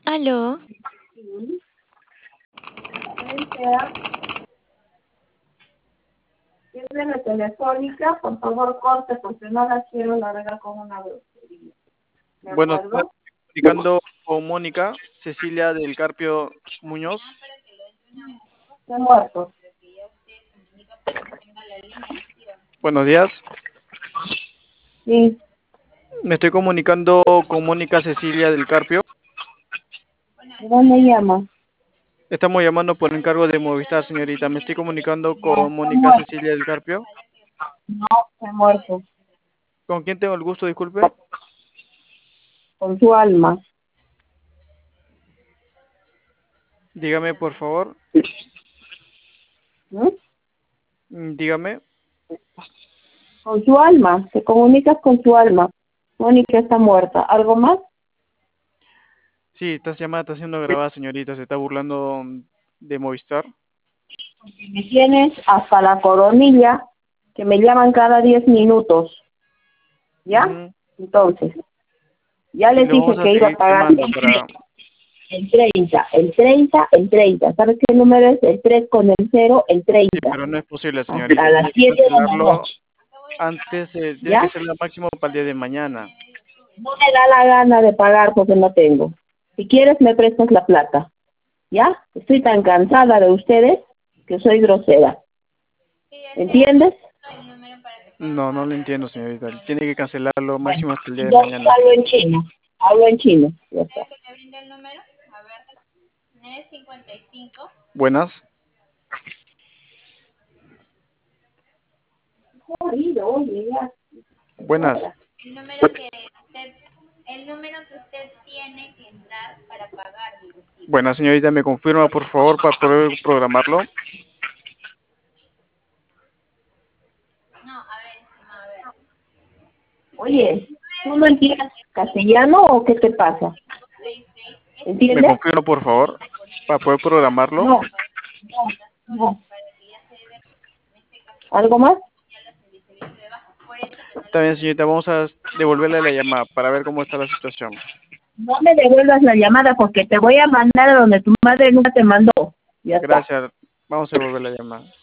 Aló, Sí. Sea, si es de la telefónica, por favor corte porque no la quiero largar con una grosería. ¿De Bueno, estoy acuerdo? comunicando con Mónica Cecilia del Carpio Muñoz. Estoy muerto. Buenos días. Sí. Me estoy comunicando con Mónica Cecilia del Carpio. ¿De dónde llama? Estamos llamando por encargo de Movistar, señorita. Me estoy comunicando No, con estoy Mónica muerto. Cecilia del Carpio. No, estoy muerto. ¿Con quién tengo el gusto? Disculpe. Con su alma. Dígame, por favor. ¿Mm? Dígame. Con su alma. Te comunicas con su alma. Mónica está muerta. ¿Algo más? Sí, esta llamada está siendo grabada, señorita. Se está burlando de Movistar. Me tienes hasta la coronilla que me llaman cada 10 minutos. ¿Ya? Ujú. Entonces, ya Y les lo dije vamos a que iba a seguir pagar llamando para... el 30, el 30, el 30. ¿Sabes qué número es? El 3 con el 0, el Sí, 30. pero no es posible, señorita. Hasta las Tiene que 7 de la cancelarlo noche. antes, tiene que ¿Ya? ser lo máximo para el día de mañana. No me da la gana de pagar porque no tengo. Si quieres me prestas la plata. ¿Ya? Estoy tan cansada de ustedes que soy grosera. ¿Entiendes? No, no lo entiendo, señorita. Tiene que cancelarlo Bueno, máximo hasta el día de entonces mañana. hablo en chino. Hablo en chino. Ya está. Buenas. Oído, oye, ya. Buenas. Buenas, señorita. ¿Me confirma, por favor, para poder programarlo? Oye, ¿tú no entiendes castellano o qué te pasa? ¿Me ¿Entiendes? confirma, por favor, para poder programarlo? No, no, no. ¿Algo más? Está bien, señorita. Vamos a devolverle la llamada para ver cómo está la situación. No me devuelvas la llamada porque te voy a mandar a donde tu madre nunca te mandó. Ya está. Gracias. Vamos a devolver la llamada.